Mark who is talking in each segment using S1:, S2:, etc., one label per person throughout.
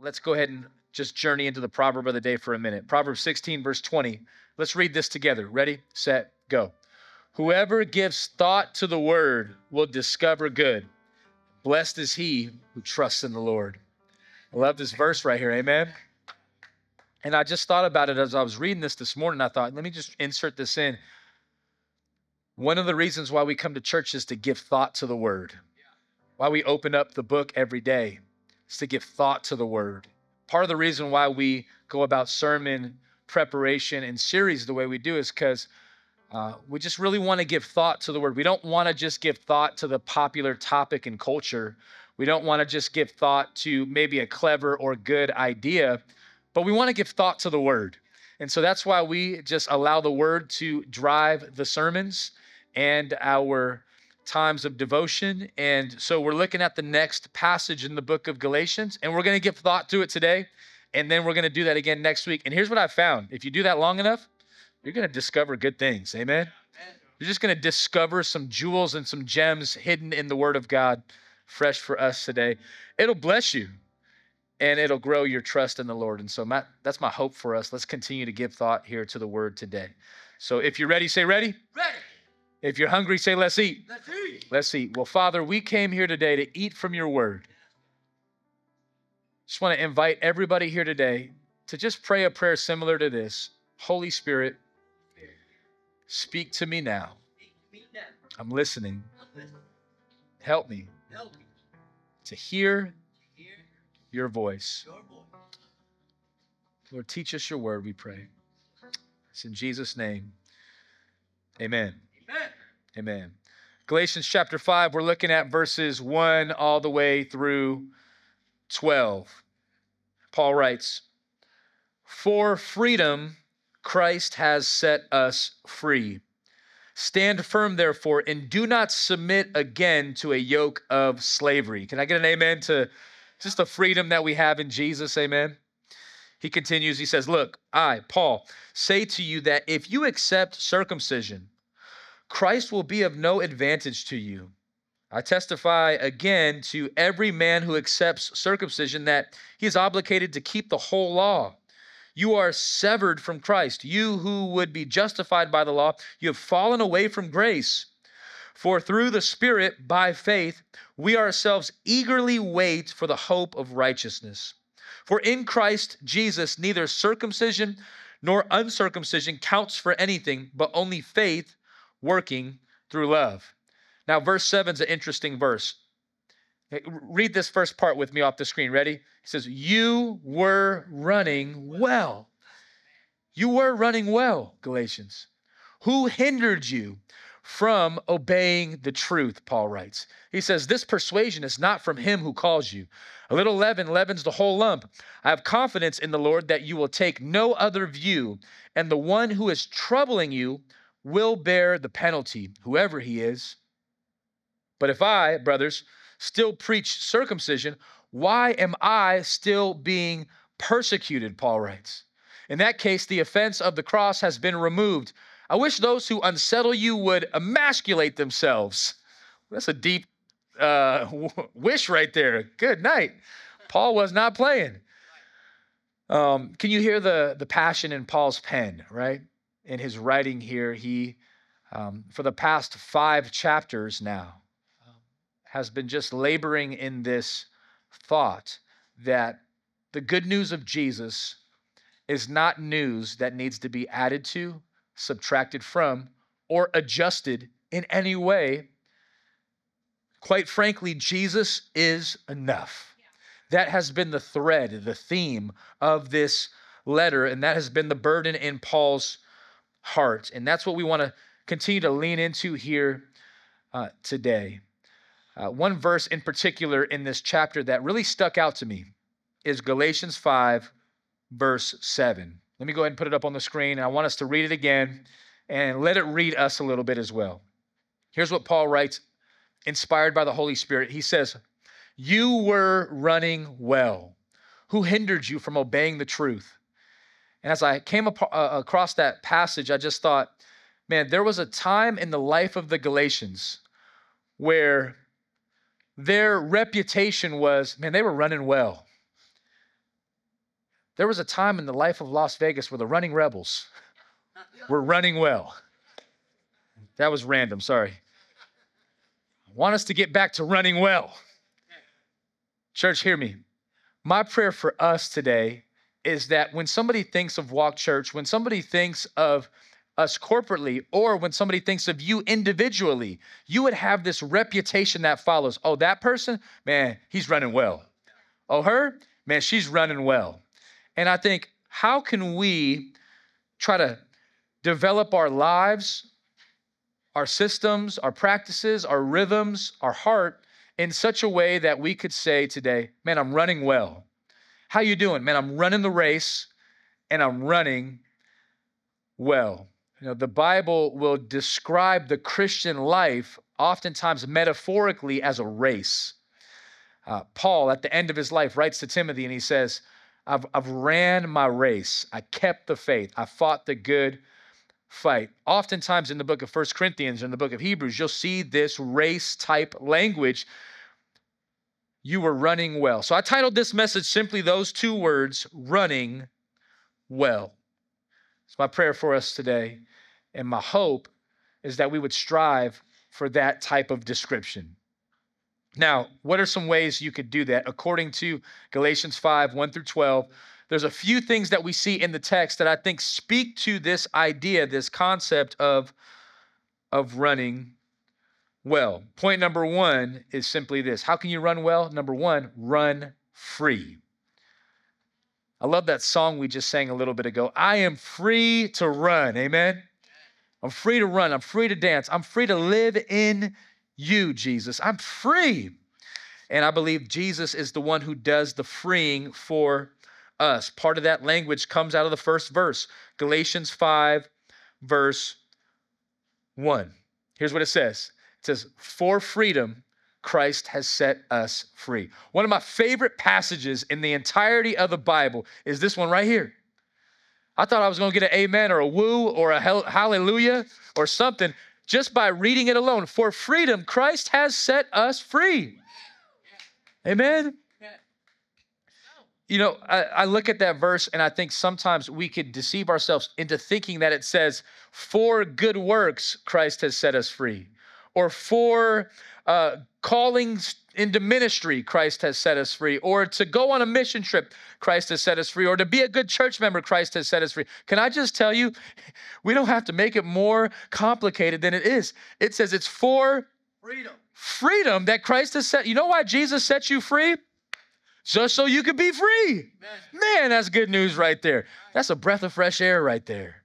S1: let's go ahead and just journey into the proverb of the day for a minute. Proverbs 16, verse 20. Let's read this together. Ready, set, go. Whoever gives thought to the word will discover good. Blessed is he who trusts in the Lord. I love this verse right here. Amen. And I just thought about it as I was reading this morning. I thought, let me just insert this in. One of the reasons why we come to church is to give thought to the word. Why we open up the book every day is to give thought to the word. Part of the reason why we go about sermon preparation and series the way we do is because we just really want to give thought to the word. We don't want to just give thought to the popular topic and culture. We don't want to just give thought to maybe a clever or good idea, but we want to give thought to the word. And so that's why we just allow the word to drive the sermons and our times of devotion. And so we're looking at the next passage in the book of Galatians, and we're going to give thought to it today. And then we're going to do that again next week. And here's what I found. If you do that long enough, you're going to discover good things. Amen. You're just going to discover some jewels and some gems hidden in the word of God, fresh for us today. It'll bless you and it'll grow your trust in the Lord. And so that's my hope for us. Let's continue to give thought here to the word today. So if you're ready, say ready.
S2: Ready.
S1: If you're hungry, say let's eat.
S2: Let's eat.
S1: Let's eat. Well, Father, we came here today to eat from your word. Just want to invite everybody here today to just pray a prayer similar to this. Holy Spirit, speak to me now. I'm listening. Help me to hear your voice. Lord, teach us your word, we pray. It's in Jesus' name. Amen.
S2: Amen.
S1: Amen. Galatians chapter 5, we're looking at verses 1 all the way through 12. Paul writes, "For freedom Christ has set us free. Stand firm, therefore, and do not submit again to a yoke of slavery." Can I get an amen to just the freedom that we have in Jesus? Amen. He continues, he says, "Look, I, Paul, say to you that if you accept circumcision, Christ will be of no advantage to you. I testify again to every man who accepts circumcision that he is obligated to keep the whole law. You are severed from Christ. You who would be justified by the law, you have fallen away from grace. For through the Spirit, by faith, we ourselves eagerly wait for the hope of righteousness. For in Christ Jesus, neither circumcision nor uncircumcision counts for anything, but only faith working through love." Now, verse 7 is an interesting verse. Read this first part with me off the screen. Ready? It says, "You were running well." You were running well, Galatians. "Who hindered you from obeying the truth?" Paul writes. He says, "This persuasion is not from him who calls you. A little leaven leavens the whole lump. I have confidence in the Lord that you will take no other view, and the one who is troubling you will bear the penalty, whoever he is. But if I, brothers, still preach circumcision, why am I still being persecuted?" Paul writes. "In that case, the offense of the cross has been removed. I wish those who unsettle you would emasculate themselves." That's a deep wish right there. Good night. Paul was not playing. Can you hear the passion in Paul's pen, right? In his writing here, he, for the past 5 chapters now, has been just laboring in this thought that the good news of Jesus is not news that needs to be added to, subtracted from, or adjusted in any way. Quite frankly, Jesus is enough. That has been the thread, the theme of this letter, and that has been the burden in Paul's heart. And that's what we want to continue to lean into here today. One verse in particular in this chapter that really stuck out to me is Galatians 5, verse 7. Let me go ahead and put it up on the screen. I want us to read it again and let it read us a little bit as well. Here's what Paul writes, inspired by the Holy Spirit. He says, "You were running well. Who hindered you from obeying the truth?" And as I came across that passage, I just thought, man, there was a time in the life of the Galatians where their reputation was, man, they were running well. There was a time in the life of Las Vegas where the running rebels were running well. That was random, sorry. I want us to get back to running well. Church, hear me. My prayer for us today is that when somebody thinks of Walk Church, when somebody thinks of us corporately, or when somebody thinks of you individually, you would have this reputation that follows. Oh, that person, man, he's running well. Oh, her, man, she's running well. And I think, how can we try to develop our lives, our systems, our practices, our rhythms, our heart in such a way that we could say today, man, I'm running well. How you doing? Man, I'm running the race and I'm running well. You know, the Bible will describe the Christian life oftentimes metaphorically as a race. Paul, at the end of his life, writes to Timothy and he says, I've ran my race. I kept the faith. I fought the good fight. Oftentimes in the book of 1 Corinthians and the book of Hebrews, you'll see this race type language. You were running well. So I titled this message simply those two words, running well. It's my prayer for us today. And my hope is that we would strive for that type of description. Now, what are some ways you could do that? According to Galatians 5, 1 through 12, there's a few things that we see in the text that I think speak to this idea, this concept of running well. Point number one is simply this. How can you run well? Number one, run free. I love that song we just sang a little bit ago. I am free to run. Amen. I'm free to run. I'm free to dance. I'm free to live in you, Jesus. I'm free. And I believe Jesus is the one who does the freeing for us. Part of that language comes out of the first verse, Galatians 5, verse 1. Here's what it says. It says, for freedom, Christ has set us free. One of my favorite passages in the entirety of the Bible is this one right here. I thought I was going to get an amen or a woo or a hallelujah or something just by reading it alone. For freedom, Christ has set us free. Amen. You know, I look at that verse and I think sometimes we could deceive ourselves into thinking that it says, for good works, Christ has set us free. Or for callings into ministry, Christ has set us free. Or to go on a mission trip, Christ has set us free. Or to be a good church member, Christ has set us free. Can I just tell you, we don't have to make it more complicated than it is. It says it's for freedom that Christ has set. You know why Jesus set you free? Just so you could be free. Man, that's good news right there. That's a breath of fresh air right there.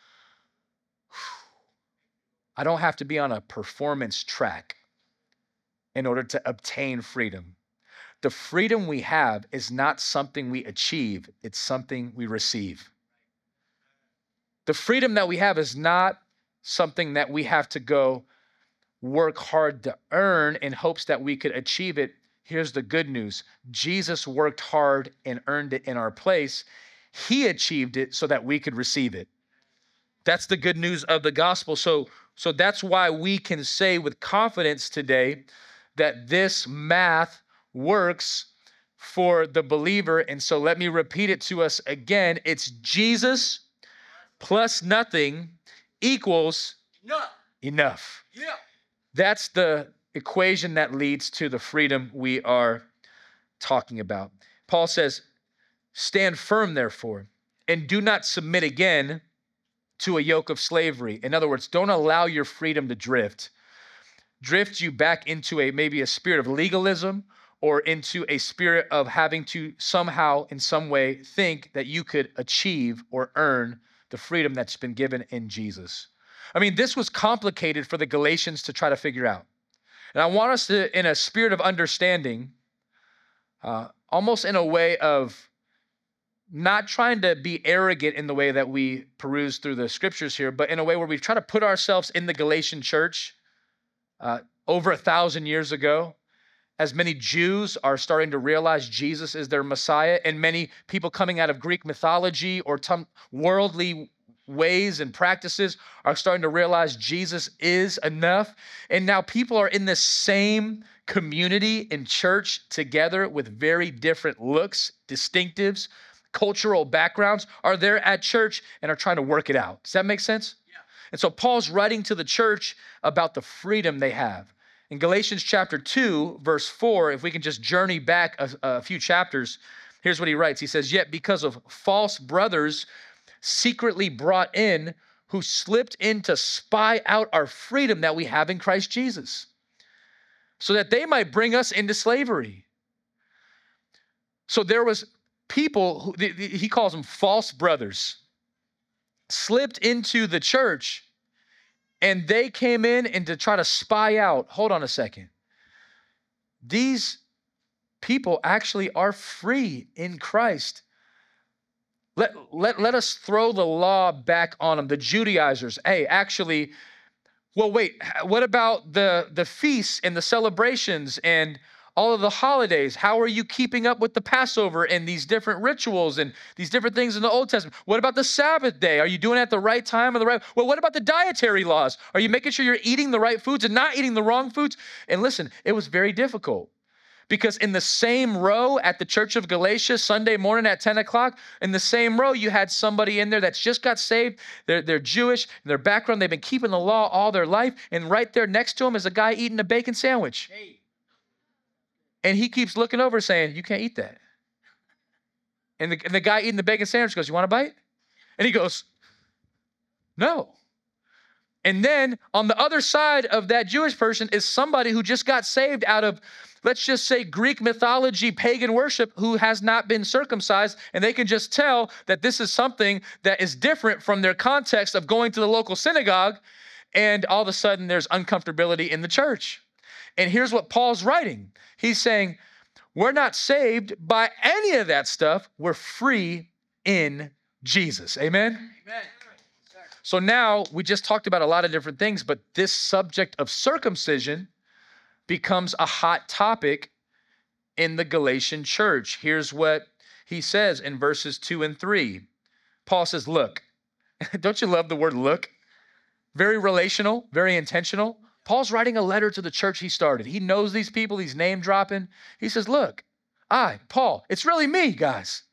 S1: I don't have to be on a performance track in order to obtain freedom. The freedom we have is not something we achieve, it's something we receive. The freedom that we have is not something that we have to go work hard to earn in hopes that we could achieve it. Here's the good news. Jesus worked hard and earned it in our place. He achieved it so that we could receive it. That's the good news of the gospel. So that's why we can say with confidence today that this math works for the believer. And so let me repeat it to us again. It's Jesus plus nothing equals enough. Yeah. That's the equation that leads to the freedom we are talking about. Paul says, stand firm, therefore, and do not submit again to a yoke of slavery. In other words, don't allow your freedom to drift you back into maybe a spirit of legalism or into a spirit of having to somehow, in some way, think that you could achieve or earn the freedom that's been given in Jesus. I mean, this was complicated for the Galatians to try to figure out. And I want us to, in a spirit of understanding, almost in a way of not trying to be arrogant in the way that we peruse through the scriptures here, but in a way where we try to put ourselves in the Galatian church over 1,000 years ago, as many Jews are starting to realize Jesus is their Messiah, and many people coming out of Greek mythology or worldly ways and practices are starting to realize Jesus is enough. And now people are in the same community in church together with very different looks, distinctives, cultural backgrounds are there at church and are trying to work it out. Does that make sense? Yeah. And so Paul's writing to the church about the freedom they have. In Galatians chapter 2, verse 4, if we can just journey back a few chapters, here's what he writes. He says, "Yet because of false brothers secretly brought in, who slipped in to spy out our freedom that we have in Christ Jesus, so that they might bring us into slavery." So there was people, who he calls them false brothers, slipped into the church, and they came in and to try to spy out. Hold on a second. These people actually are free in Christ. Let us throw the law back on them. The Judaizers, hey, actually, well, wait, what about the feasts and the celebrations and all of the holidays? How are you keeping up with the Passover and these different rituals and these different things in the Old Testament? What about the Sabbath day? Are you doing it at the right time or the right? Well, what about the dietary laws? Are you making sure you're eating the right foods and not eating the wrong foods? And listen, it was very difficult. Because in the same row at the Church of Galatia, Sunday morning at 10 o'clock, in the same row, you had somebody in there that's just got saved. They're Jewish, in their background, they've been keeping the law all their life. And right there next to him is a guy eating a bacon sandwich. And he keeps looking over saying, "You can't eat that." And the guy eating the bacon sandwich goes, "You want a bite?" And he goes, "No." And then on the other side of that Jewish person is somebody who just got saved out of, let's just say, Greek mythology, pagan worship, who has not been circumcised, and they can just tell that this is something that is different from their context of going to the local synagogue, and all of a sudden there's uncomfortability in the church. And here's what Paul's writing. He's saying, we're not saved by any of that stuff. We're free in Jesus. Amen? Amen. So now we just talked about a lot of different things, but this subject of circumcision becomes a hot topic in the Galatian church. Here's what he says in verses 2 and 3. Paul says, look. Don't you love the word look? Very relational, very intentional. Paul's writing a letter to the church he started. He knows these people, he's name dropping. He says, look, Paul, it's really me, guys.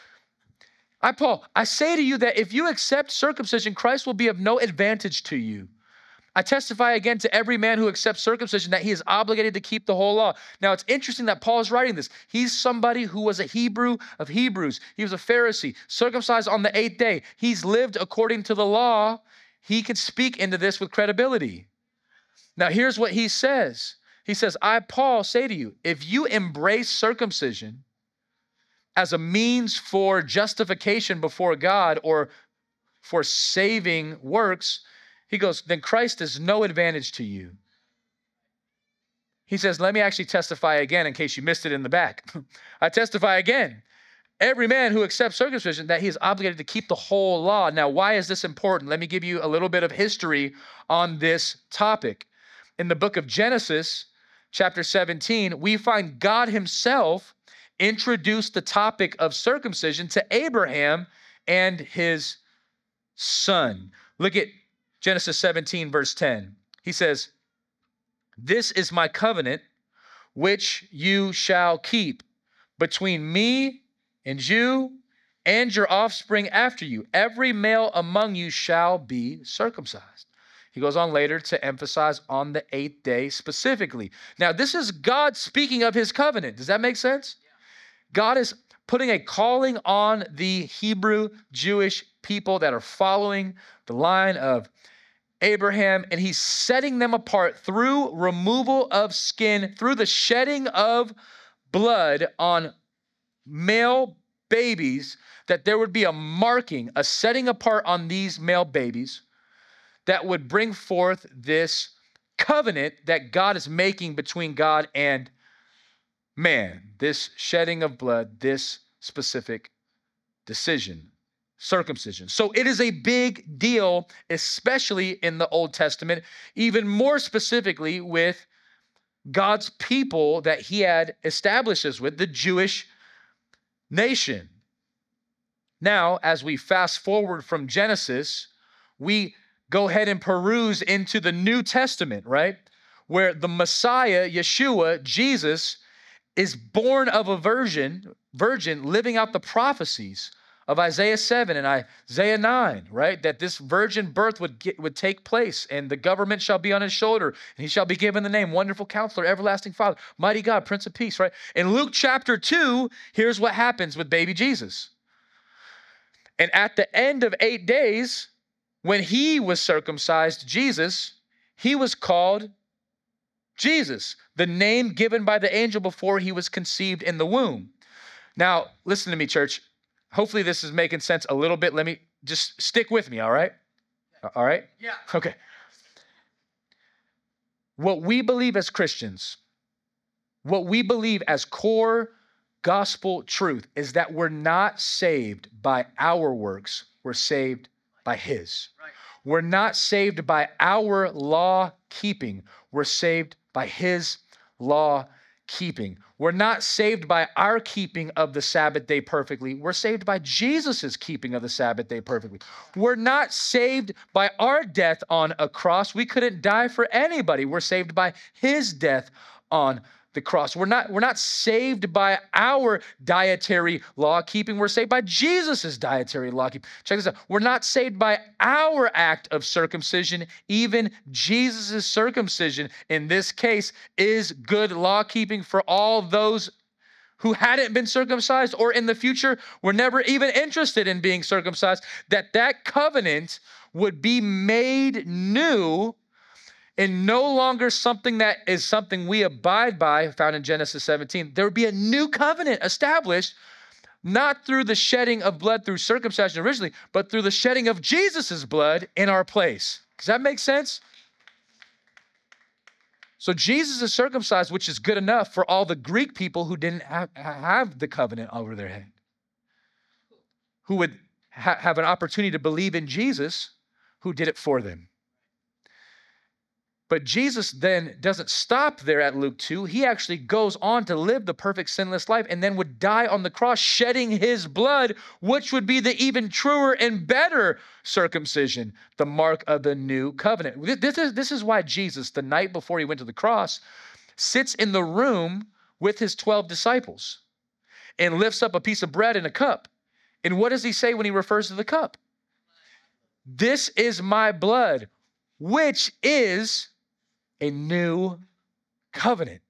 S1: Paul, I say to you that if you accept circumcision, Christ will be of no advantage to you. I testify again to every man who accepts circumcision that he is obligated to keep the whole law. Now, it's interesting that Paul is writing this. He's somebody who was a Hebrew of Hebrews. He was a Pharisee, circumcised on the 8th day. He's lived according to the law. He can speak into this with credibility. Now, here's what he says. He says, I, Paul, say to you, if you embrace circumcision as a means for justification before God or for saving works, he goes, then Christ is no advantage to you. He says, let me actually testify again in case you missed it in the back. I testify again. Every man who accepts circumcision, that he is obligated to keep the whole law. Now, why is this important? Let me give you a little bit of history on this topic. In the book of Genesis, chapter 17, we find God himself introduced the topic of circumcision to Abraham and his son. Look at Genesis 17, verse 10. He says, this is my covenant, which you shall keep between me and you and your offspring after you. Every male among you shall be circumcised. He goes on later to emphasize on the 8th day specifically. Now, this is God speaking of his covenant. Does that make sense? Yeah. God is putting a calling on the Hebrew Jewish people that are following the line of Abraham, and he's setting them apart through removal of skin, through the shedding of blood on male babies, that there would be a marking, a setting apart on these male babies that would bring forth this covenant that God is making between God and man. This shedding of blood, this specific decision, circumcision. So it is a big deal, especially in the Old Testament, even more specifically with God's people that he had established us with, the Jewish nation. Now, as we fast forward from Genesis, we go ahead and peruse into the New Testament, right? Where the Messiah, Yeshua, Jesus, is born of a virgin living out the prophecies of Isaiah 7 and Isaiah 9, right? That this virgin birth would take place, and the government shall be on his shoulder, and he shall be given the name Wonderful Counselor, Everlasting Father, Mighty God, Prince of Peace, right? In Luke chapter 2, here's what happens with baby Jesus. And at the end of 8 days, when he was circumcised, Jesus, he was called Jesus, the name given by the angel before he was conceived in the womb. Now, listen to me, church. Hopefully this is making sense a little bit. Let me just stick with me, all right? All right?
S2: Yeah.
S1: Okay. What we believe as Christians, what we believe as core gospel truth is that we're not saved by our works. We're saved by his.
S2: Right.
S1: We're not saved by our law keeping. We're saved by his law keeping. We're not saved by our keeping of the Sabbath day perfectly. We're saved by Jesus's keeping of the Sabbath day perfectly. We're not saved by our death on a cross. We couldn't die for anybody. We're saved by his death on the cross. We're not saved by our dietary law keeping. We're saved by Jesus's dietary law keeping. Check this out. We're not saved by our act of circumcision. Even Jesus's circumcision in this case is good law keeping for all those who hadn't been circumcised or in the future were never even interested in being circumcised, that covenant would be made new and no longer something that is something we abide by, found in Genesis 17. There would be a new covenant established, not through the shedding of blood through circumcision originally, but through the shedding of Jesus's blood in our place. Does that make sense? So Jesus is circumcised, which is good enough for all the Greek people who didn't have the covenant over their head, who would have an opportunity to believe in Jesus, who did it for them. But Jesus then doesn't stop there at Luke 2. He actually goes on to live the perfect sinless life and then would die on the cross, shedding his blood, which would be the even truer and better circumcision, the mark of the new covenant. This is why Jesus, the night before he went to the cross, sits in the room with his 12 disciples and lifts up a piece of bread and a cup. And what does he say when he refers to the cup? This is my blood, which is a new covenant,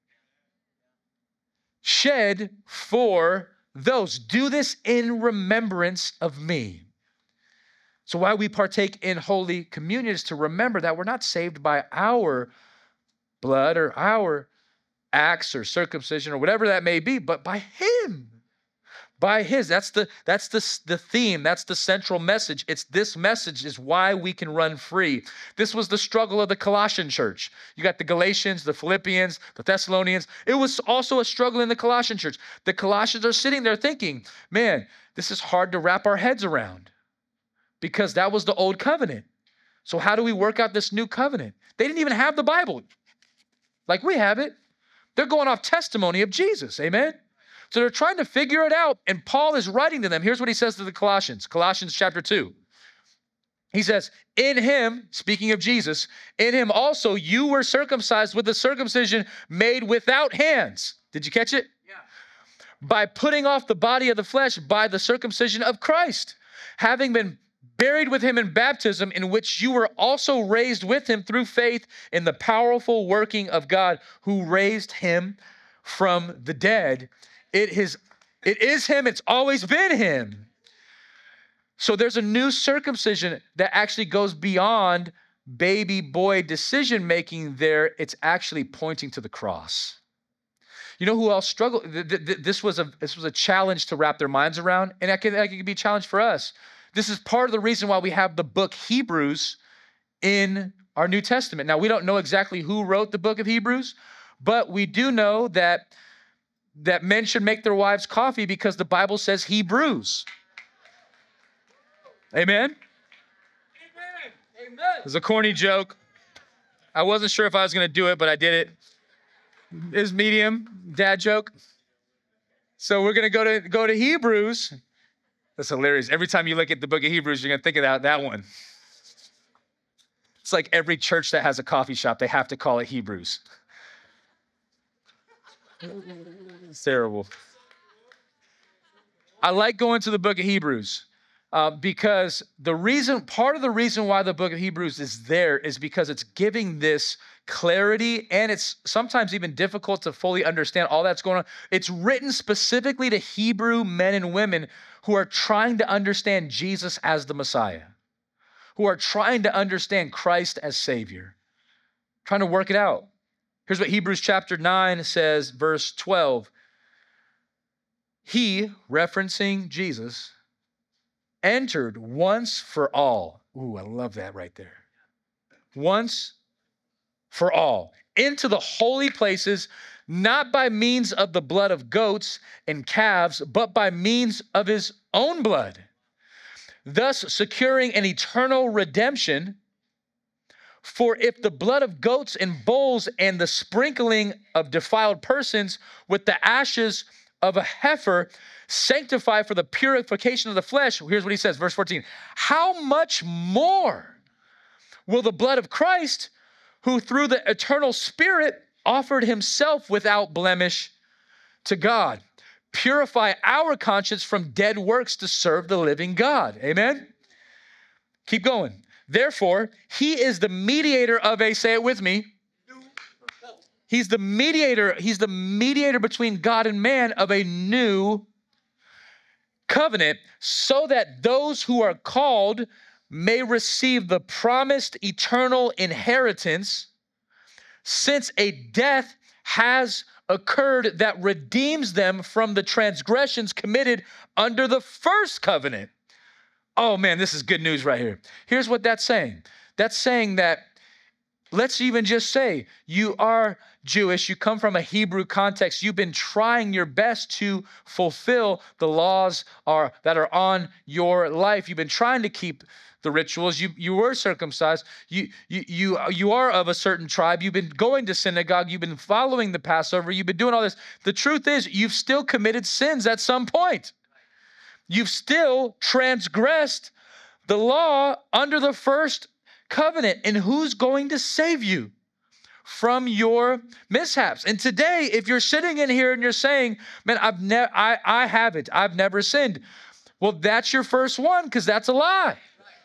S1: shed for those. Do this in remembrance of me. So why we partake in Holy Communion is to remember that we're not saved by our blood or our acts or circumcision or whatever that may be, but by him. By his. That's the theme. That's the central message. It's this message is why we can run free. This was the struggle of the Colossian church. You got the Galatians, the Philippians, the Thessalonians. It was also a struggle in the Colossian church. The Colossians are sitting there thinking, man, this is hard to wrap our heads around because that was the old covenant. So how do we work out this new covenant? They didn't even have the Bible like we have it. They're going off testimony of Jesus. Amen. So they're trying to figure it out, and Paul is writing to them. Here's what he says to the Colossians, Colossians chapter 2. He says, in him, speaking of Jesus, in him also you were circumcised with a circumcision made without hands. Did you catch it?
S2: Yeah.
S1: By putting off the body of the flesh by the circumcision of Christ, having been buried with him in baptism, in which you were also raised with him through faith in the powerful working of God who raised him from the dead. It is him. It's always been him. So there's a new circumcision that actually goes beyond baby boy decision making there. It's actually pointing to the cross. You know who else struggled? This was a challenge to wrap their minds around, and that could be a challenge for us. This is part of the reason why we have the book Hebrews in our New Testament. Now, we don't know exactly who wrote the book of Hebrews, but we do know that men should make their wives coffee because the Bible says he brews. Amen?
S2: Amen.
S1: It's a corny joke. I wasn't sure if I was going to do it, but I did it. It's medium, dad joke. So we're going to go to Hebrews. That's hilarious. Every time you look at the book of Hebrews, you're going to think of that one. It's like every church that has a coffee shop, they have to call it Hebrews. It's terrible. I like going to the book of Hebrews because part of the reason why the book of Hebrews is there is because it's giving this clarity, and it's sometimes even difficult to fully understand all that's going on. It's written specifically to Hebrew men and women who are trying to understand Jesus as the Messiah, who are trying to understand Christ as Savior, trying to work it out. Here's what Hebrews chapter 9 says, verse 12. He, referencing Jesus, entered once for all. Ooh, I love that right there. Once for all into the holy places, not by means of the blood of goats and calves, but by means of his own blood, thus securing an eternal redemption. For if the blood of goats and bulls and the sprinkling of defiled persons with the ashes of a heifer sanctify for the purification of the flesh, here's what he says, verse 14, how much more will the blood of Christ, who through the eternal Spirit offered himself without blemish to God, purify our conscience from dead works to serve the living God? Amen? Keep going. Therefore, he is the mediator of say it with me. He's the mediator between God and man of a new covenant, so that those who are called may receive the promised eternal inheritance, since a death has occurred that redeems them from the transgressions committed under the first covenant. Oh man, this is good news right here. Here's what that's saying. That's saying that, let's even just say you are Jewish, you come from a Hebrew context, you've been trying your best to fulfill the laws that are on your life. You've been trying to keep the rituals. You were circumcised. You are of a certain tribe. You've been going to synagogue. You've been following the Passover. You've been doing all this. The truth is, you've still committed sins at some point. You've still transgressed the law under the first covenant. And who's going to save you from your mishaps? And today, if you're sitting in here and you're saying, man, I haven't, I've never sinned. Well, that's your first one, because that's a lie.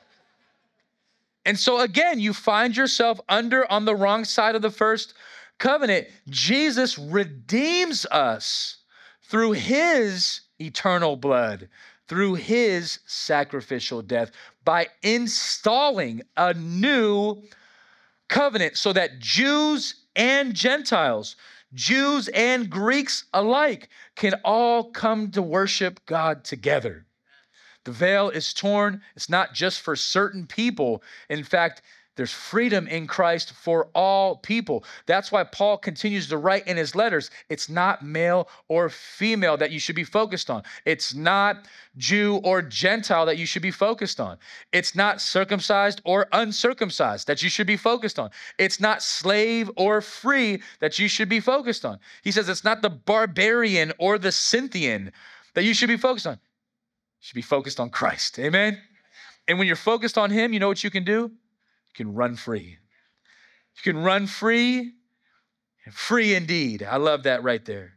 S1: And so again, you find yourself on the wrong side of the first covenant. Jesus redeems us through his eternal blood, through his sacrificial death, by installing a new covenant so that Jews and Gentiles, Jews and Greeks alike, can all come to worship God together. The veil is torn. It's not just for certain people. In fact, there's freedom in Christ for all people. That's why Paul continues to write in his letters, it's not male or female that you should be focused on. It's not Jew or Gentile that you should be focused on. It's not circumcised or uncircumcised that you should be focused on. It's not slave or free that you should be focused on. He says it's not the barbarian or the Scythian that you should be focused on. You should be focused on Christ. Amen? And when you're focused on him, you know what you can do? You can run free. You can run free, free indeed. I love that right there.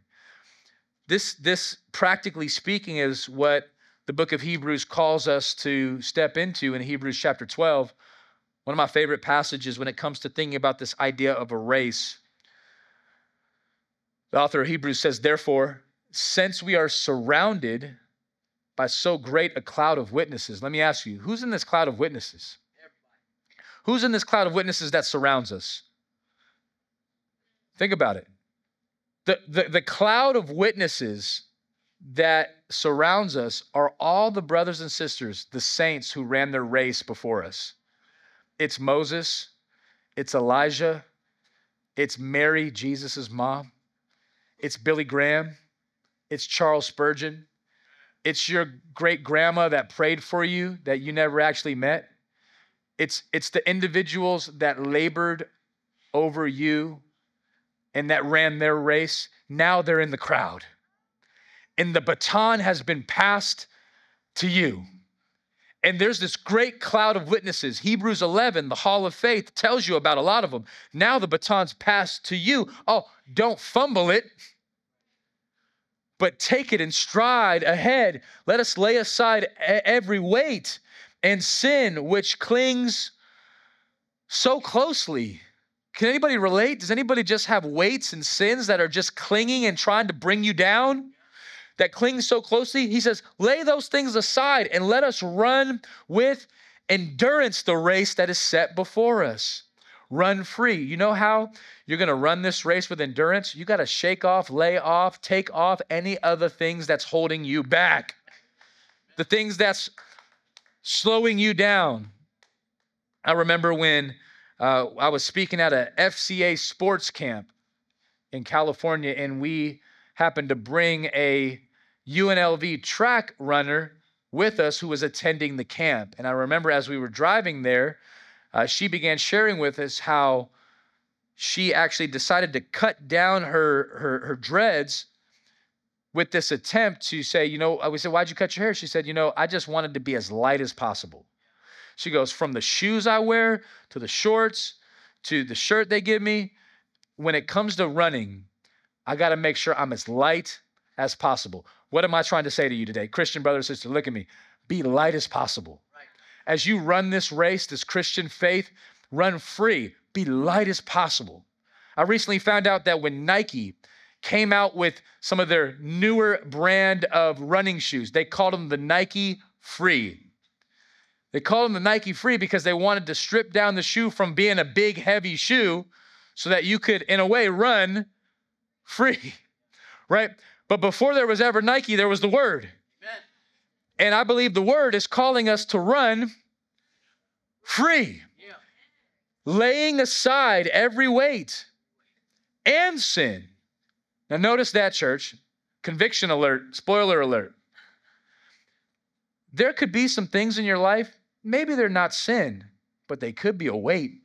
S1: This practically speaking is what the book of Hebrews calls us to step into in Hebrews chapter 12. One of my favorite passages when it comes to thinking about this idea of a race. The author of Hebrews says, therefore, since we are surrounded by so great a cloud of witnesses, let me ask you, who's in this cloud of witnesses? Who's in this cloud of witnesses that surrounds us? Think about it. The cloud of witnesses that surrounds us are all the brothers and sisters, the saints who ran their race before us. It's Moses, it's Elijah, it's Mary, Jesus' mom, it's Billy Graham, it's Charles Spurgeon, it's your great grandma that prayed for you that you never actually met. It's the individuals that labored over you and that ran their race. Now they're in the crowd. And the baton has been passed to you. And there's this great cloud of witnesses. Hebrews 11, the Hall of Faith, tells you about a lot of them. Now the baton's passed to you. Oh, don't fumble it. but take it in stride ahead. Let us lay aside every weight and sin which clings so closely. Can anybody relate? Does anybody just have weights and sins that are just clinging and trying to bring you down? That cling so closely? He says, lay those things aside and let us run with endurance the race that is set before us. Run free. You know how you're going to run this race with endurance? You got to shake off, lay off, take off any other things that's holding you back. The things that's slowing you down. I remember when I was speaking at a FCA sports camp in California, and we happened to bring a UNLV track runner with us who was attending the camp. And I remember as we were driving there, she began sharing with us how she actually decided to cut down her dreads with this attempt to say, we said, why'd you cut your hair? She said, I just wanted to be as light as possible. She goes, from the shoes I wear to the shorts to the shirt they give me, when it comes to running, I got to make sure I'm as light as possible. What am I trying to say to you today? Christian brother, sister, look at me. Be light as possible. As you run this race, this Christian faith, run free. Be light as possible. I recently found out that when Nike came out with some of their newer brand of running shoes, they called them the Nike Free. They called them the Nike Free because they wanted to strip down the shoe from being a big, heavy shoe so that you could, in a way, run free, right? But before there was ever Nike, there was the Word. Amen. And I believe the Word is calling us to run free, laying aside every weight and sin. Now notice that, church. Conviction alert, spoiler alert. There could be some things in your life, maybe they're not sin, but they could be a weight.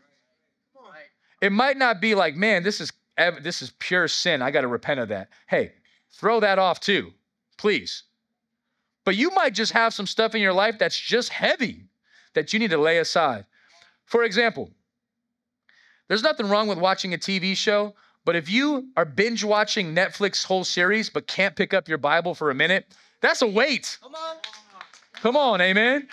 S1: It might not be like, man, this is pure sin. I got to repent of that. Hey, throw that off too, please. But you might just have some stuff in your life that's just heavy that you need to lay aside. For example, there's nothing wrong with watching a TV show, but if you are binge watching Netflix whole series but can't pick up your Bible for a minute, that's a weight. Come on, amen.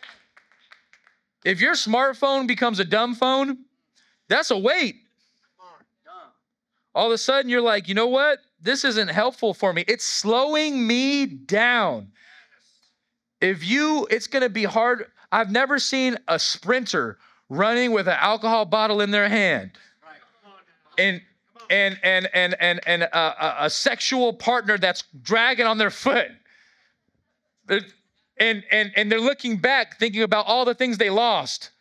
S1: If your smartphone becomes a dumb phone, that's a weight. All of a sudden, you're like, you know what? This isn't helpful for me. It's slowing me down. It's going to be hard. I've never seen a sprinter running with an alcohol bottle in their hand and a sexual partner that's dragging on their foot. And they're looking back, thinking about all the things they lost.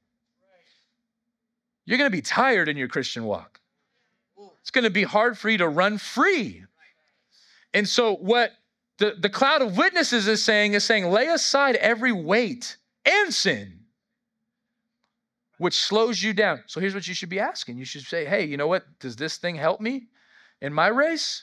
S1: You're going to be tired in your Christian walk. It's going to be hard for you to run free. And so what the cloud of witnesses is saying, lay aside every weight and sin, which slows you down. So here's what you should be asking. You should say, hey, you know what? Does this thing help me in my race?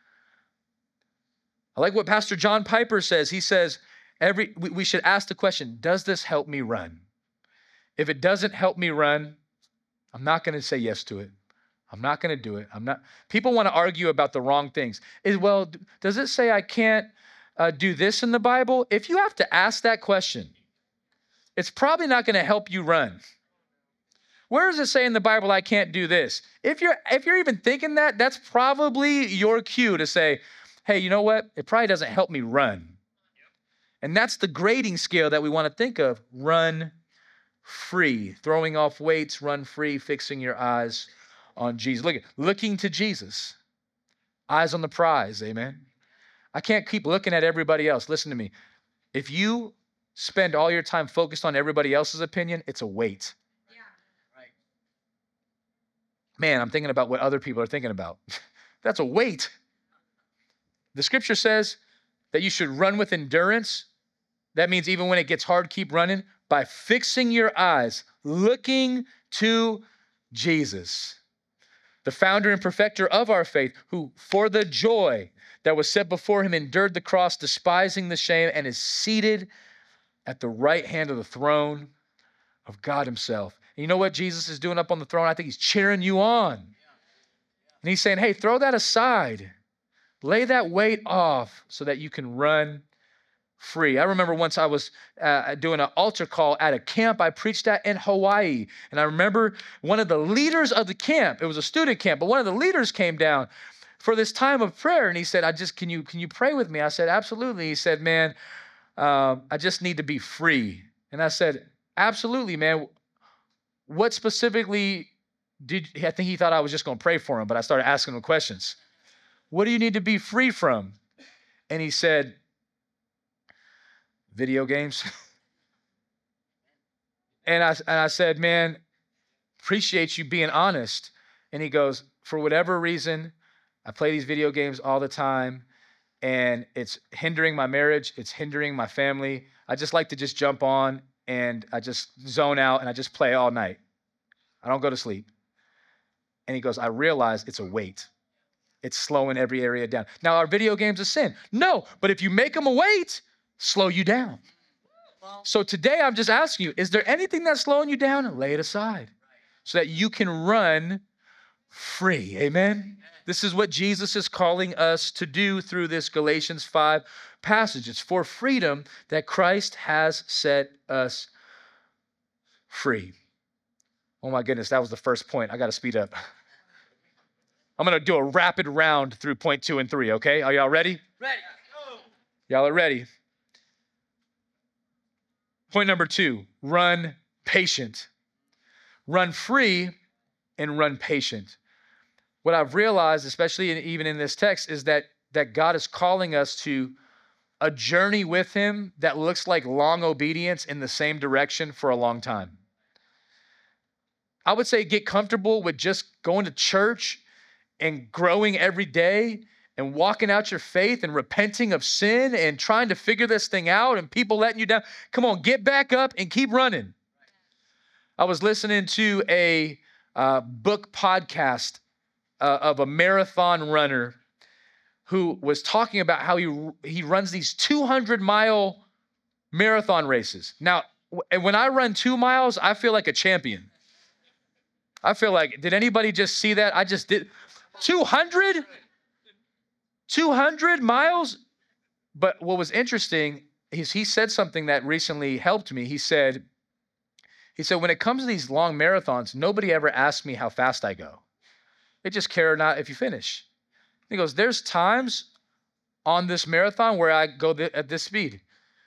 S1: I like what Pastor John Piper says. He says, we should ask the question, does this help me run? If it doesn't help me run, I'm not going to say yes to it. I'm not going to do it. People want to argue about the wrong things. Does it say I can't do this in the Bible? If you have to ask that question, it's probably not going to help you run. Where does it say in the Bible I can't do this? If you're even thinking that, that's probably your cue to say, hey, you know what? It probably doesn't help me run. And that's the grading scale that we want to think of. Run free. Throwing off weights, run free, fixing your eyes on Jesus. Looking to Jesus. Eyes on the prize, amen? I can't keep looking at everybody else. Listen to me. If you spend all your time focused on everybody else's opinion, it's a weight. Yeah. Right. Man, I'm thinking about what other people are thinking about. That's a weight. The scripture says that you should run with endurance. That means even when it gets hard, keep running by fixing your eyes, looking to Jesus, the founder and perfecter of our faith, who for the joy that was set before him endured the cross, despising the shame, and is seated at the right hand of the throne of God himself. And you know what Jesus is doing up on the throne? I think he's cheering you on. And he's saying, hey, throw that aside. Lay that weight off so that you can run free. I remember once I was doing an altar call at a camp I preached at in Hawaii. And I remember one of the leaders of the camp, it was a student camp, but one of the leaders came down for this time of prayer. And he said, can you pray with me? I said, absolutely. He said, man, I just need to be free. And I said, absolutely, man. What specifically I think he thought I was just going to pray for him, but I started asking him questions. What do you need to be free from? And he said, video games. And I said, man, appreciate you being honest. And he goes, for whatever reason, I play these video games all the time, and it's hindering my marriage. It's hindering my family. I just like to just jump on, and I just zone out, and I just play all night. I don't go to sleep. And he goes, I realize it's a weight. It's slowing every area down. Now, are video games a sin? No, but if you make them a weight, slow you down. So today I'm just asking you, is there anything that's slowing you down? Lay it aside so that you can run free. Amen? This is what Jesus is calling us to do through this Galatians 5 passage. It's for freedom that Christ has set us free. Oh my goodness, that was the first point. I got to speed up. I'm going to do a rapid round through point 2 and 3, okay? Are y'all ready?
S2: Ready.
S1: Y'all are ready. Point number 2, run patient. Run free and run patient. What I've realized, especially even in this text, is that God is calling us to a journey with him that looks like long obedience in the same direction for a long time. I would say get comfortable with just going to church and growing every day and walking out your faith and repenting of sin and trying to figure this thing out and people letting you down. Come on, get back up and keep running. I was listening to a book podcast of a marathon runner who was talking about how he runs these 200-mile marathon races. Now, when I run 2 miles, I feel like a champion. I feel like, did anybody just see that? I just did 200 miles. But what was interesting is he said something that recently helped me. He said, when it comes to these long marathons, nobody ever asks me how fast I go. They just care or not if you finish. He goes, there's times on this marathon where I go at this speed.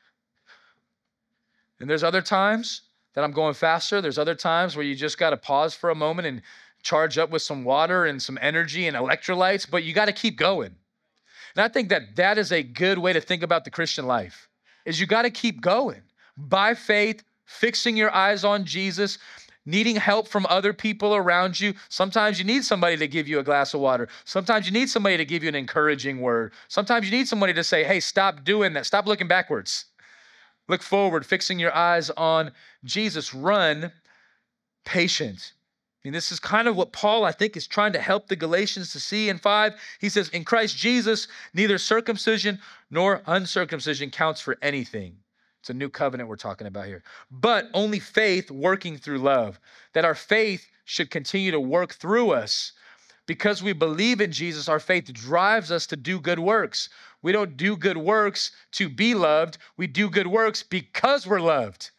S1: And there's other times that I'm going faster. There's other times where you just got to pause for a moment and charge up with some water and some energy and electrolytes, but you got to keep going. And I think that is a good way to think about the Christian life, is you got to keep going by faith, fixing your eyes on Jesus, needing help from other people around you. Sometimes you need somebody to give you a glass of water. Sometimes you need somebody to give you an encouraging word. Sometimes you need somebody to say, hey, stop doing that. Stop looking backwards. Look forward, fixing your eyes on Jesus. Run patient. I mean, this is kind of what Paul, I think, is trying to help the Galatians to see in 5. He says, in Christ Jesus, neither circumcision nor uncircumcision counts for anything. It's a new covenant we're talking about here. But only faith working through love. That our faith should continue to work through us. Because we believe in Jesus, our faith drives us to do good works. We don't do good works to be loved. We do good works because we're loved.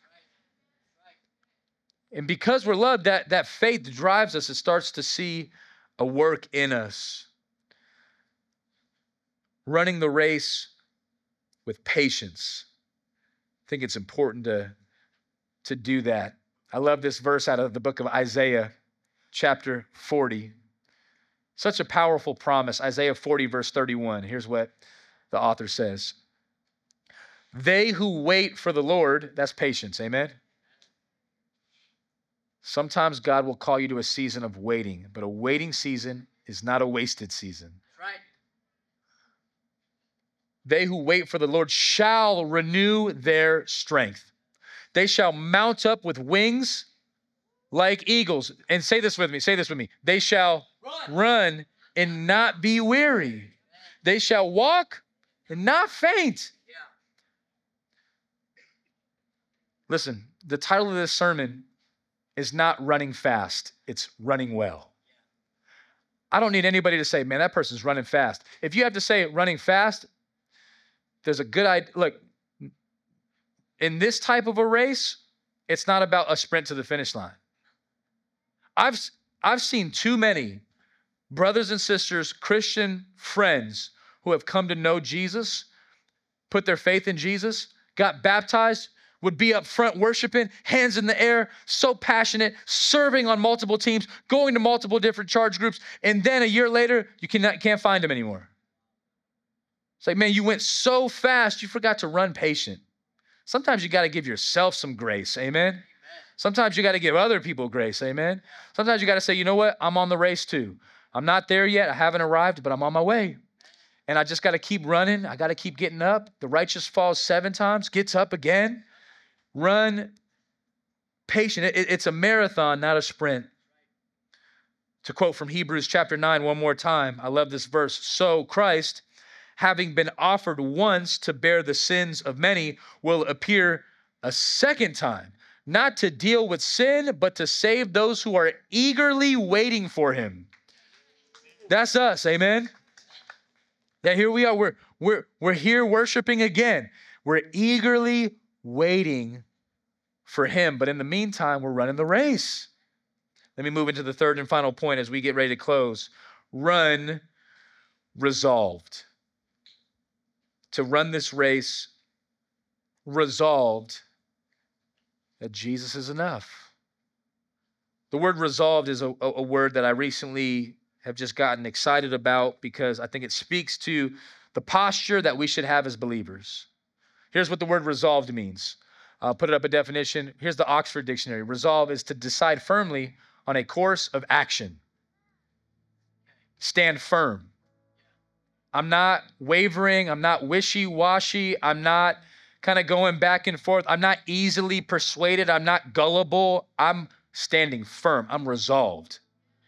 S1: And because we're loved, that faith drives us. It starts to see a work in us. Running the race with patience. I think it's important to do that. I love this verse out of the book of Isaiah, chapter 40. Such a powerful promise. Isaiah 40, verse 31. Here's what the author says. They who wait for the Lord, that's patience, amen? Sometimes God will call you to a season of waiting, but a waiting season is not a wasted season.
S2: That's right.
S1: They who wait for the Lord shall renew their strength. They shall mount up with wings like eagles. And say this with me. They shall run and not be weary. They shall walk and not faint.
S2: Yeah.
S1: Listen, the title of this sermon is not running fast. It's running well. I don't need anybody to say, man, that person's running fast. If you have to say running fast, there's a good idea. Look, in this type of a race, it's not about a sprint to the finish line. I've seen too many brothers and sisters, Christian friends who have come to know Jesus, put their faith in Jesus, got baptized, would be up front worshiping, hands in the air, so passionate, serving on multiple teams, going to multiple different charge groups, and then a year later, you can't find them anymore. It's like, man, you went so fast, you forgot to run patient. Sometimes you got to give yourself some grace, amen? Sometimes you got to give other people grace, amen? Sometimes you got to say, you know what? I'm on the race too. I'm not there yet, I haven't arrived, but I'm on my way. And I just got to keep running. I got to keep getting up. The righteous falls 7 times, gets up again. Run patient. It's a marathon, not a sprint. To quote from Hebrews chapter 9 one more time, I love this verse. So Christ, having been offered once to bear the sins of many, will appear a second time, not to deal with sin, but to save those who are eagerly waiting for him. That's us, amen? Yeah, here we are. We're here worshiping again. We're eagerly waiting for him. But in the meantime, we're running the race. Let me move into the third and final point as we get ready to close. Run resolved. To run this race resolved that Jesus is enough. The word resolved is a word that I recently have just gotten excited about because I think it speaks to the posture that we should have as believers. Here's what the word resolved means. I'll put it up a definition. Here's the Oxford Dictionary. Resolve is to decide firmly on a course of action. Stand firm. I'm not wavering. I'm not wishy-washy. I'm not kind of going back and forth. I'm not easily persuaded. I'm not gullible. I'm standing firm. I'm resolved.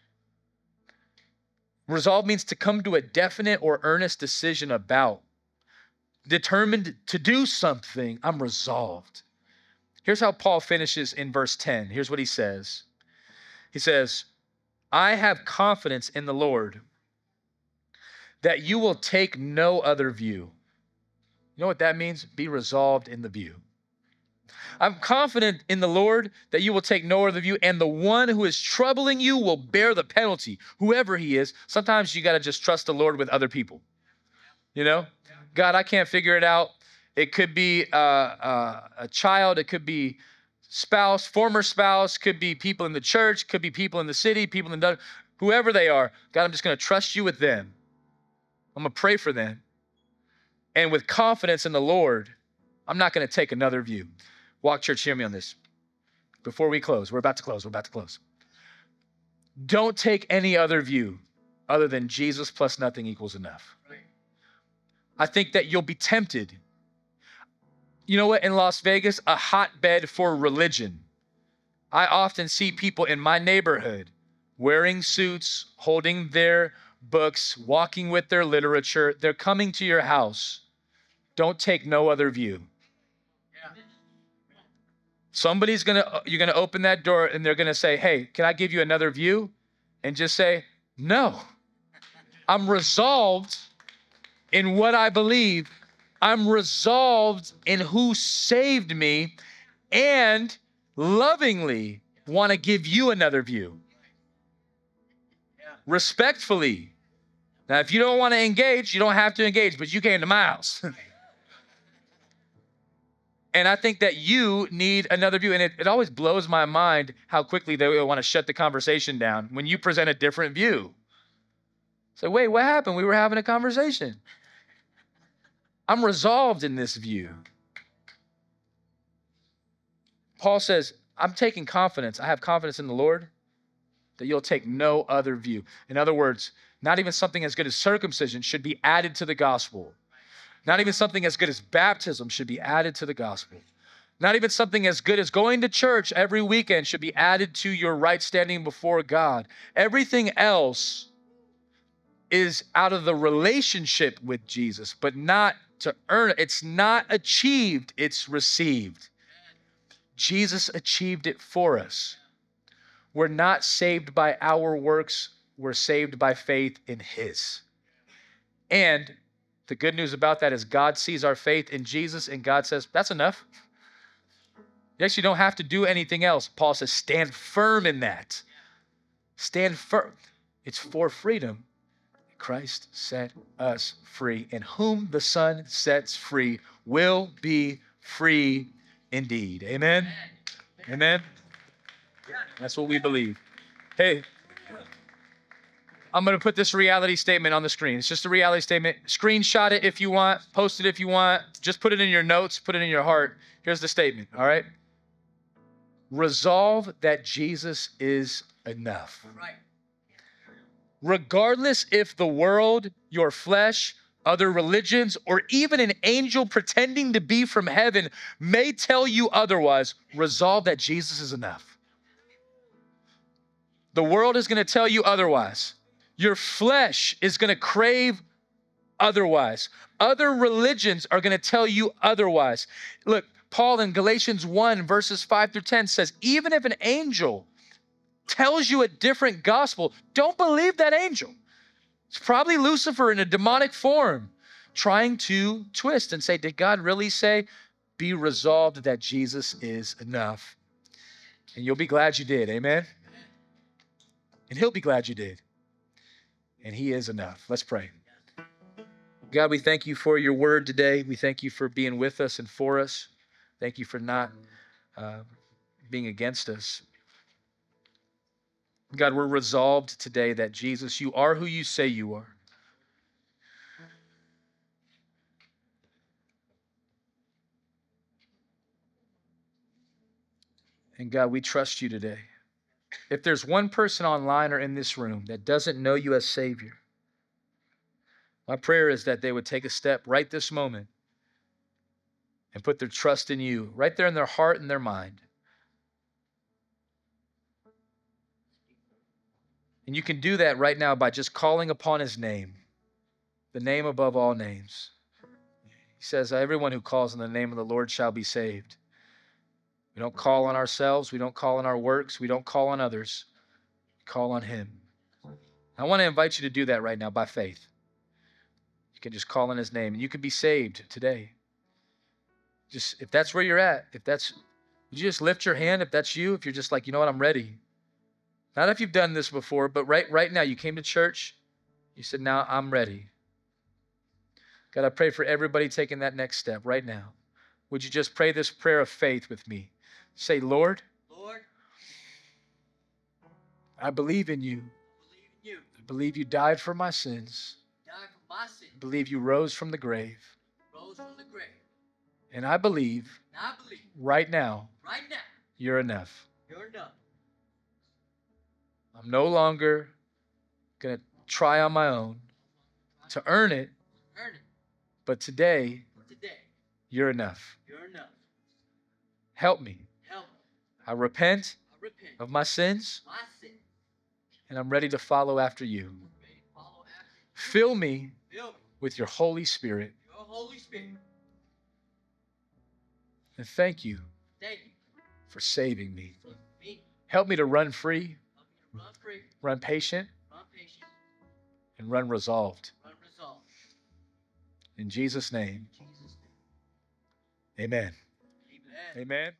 S1: Resolve means to come to a definite or earnest decision about. Determined to do something. I'm resolved. Here's how Paul finishes in verse 10. Here's what he says. He says, I have confidence in the Lord that you will take no other view. You know what that means? Be resolved in the view. I'm confident in the Lord that you will take no other view, and the one who is troubling you will bear the penalty, whoever he is. Sometimes you got to just trust the Lord with other people. You know? God, I can't figure it out. It could be a child. It could be spouse, former spouse. Could be people in the church. Could be people in the city, people in the, whoever they are. God, I'm just going to trust you with them. I'm going to pray for them. And with confidence in the Lord, I'm not going to take another view. Walk Church, hear me on this. Before we close, we're about to close. Don't take any other view other than Jesus plus nothing equals enough. I think that you'll be tempted. You know what? In Las Vegas, a hotbed for religion. I often see people in my neighborhood wearing suits, holding their books, walking with their literature. They're coming to your house. Don't take no other view. You're gonna open that door and they're gonna say, hey, can I give you another view? And just say, no. I'm resolved in what I believe. I'm resolved in who saved me and lovingly want to give you another view. Respectfully. Now, if you don't want to engage, you don't have to engage, but you came to my house. And I think that you need another view. And it always blows my mind how quickly they want to shut the conversation down when you present a different view. So, wait, what happened? We were having a conversation. I'm resolved in this view. Paul says, I'm taking confidence. I have confidence in the Lord that you'll take no other view. In other words, not even something as good as circumcision should be added to the gospel. Not even something as good as baptism should be added to the gospel. Not even something as good as going to church every weekend should be added to your right standing before God. Everything else is out of the relationship with Jesus, but not to earn it. It's not achieved, it's received. Jesus achieved it for us. We're not saved by our works. we're saved by faith in his. And the good news about that is God sees our faith in Jesus, and God says, that's enough. You actually don't have to do anything else. Paul says, stand firm in that. Stand firm. It's for freedom. Christ set us free, and whom the Son sets free will be free indeed. Amen? Amen? That's what we believe. Hey, I'm going to put this reality statement on the screen. It's just a reality statement. Screenshot it if you want. Post it if you want. Just put it in your notes. Put it in your heart. Here's the statement, all right? Resolve that Jesus is enough.
S2: Right.
S1: Regardless if the world, your flesh, other religions, or even an angel pretending to be from heaven may tell you otherwise, resolve that Jesus is enough. The world is going to tell you otherwise. Your flesh is going to crave otherwise. Other religions are going to tell you otherwise. Look, Paul in Galatians 1, verses 5 through 10 says, even if an angel tells you a different gospel, don't believe that angel. It's probably Lucifer in a demonic form trying to twist and say, did God really say? Be resolved that Jesus is enough. And you'll be glad you did. Amen? And he'll be glad you did. And he is enough. Let's pray. God, we thank you for your word today. We thank you for being with us and for us. Thank you for not being against us. God, we're resolved today that Jesus, you are who you say you are. And God, we trust you today. If there's one person online or in this room that doesn't know you as Savior, my prayer is that they would take a step right this moment and put their trust in you, right there in their heart and their mind. And you can do that right now by just calling upon his name, the name above all names. He says, everyone who calls on the name of the Lord shall be saved. We don't call on ourselves. We don't call on our works. We don't call on others. We call on him. I want to invite you to do that right now by faith. You can just call on his name, and you can be saved today. Just if that's where you're at, would you just lift your hand if that's you, if you're just like, you know what, I'm ready. Not if you've done this before, but right now you came to church, you said, now I'm ready. God, I pray for everybody taking that next step right now. Would you just pray this prayer of faith with me? Say, Lord, I believe in you. I believe you died for my sins. I believe you rose from the grave. And I believe right now you're enough. I'm no longer going to try on my own to earn it, but today you're enough. Help me. I repent of my sins, and I'm ready to follow after you. Fill me with your Holy Spirit. And thank you for saving me. Help me to run free, run patient, and run resolved. In Jesus' name, amen. Amen.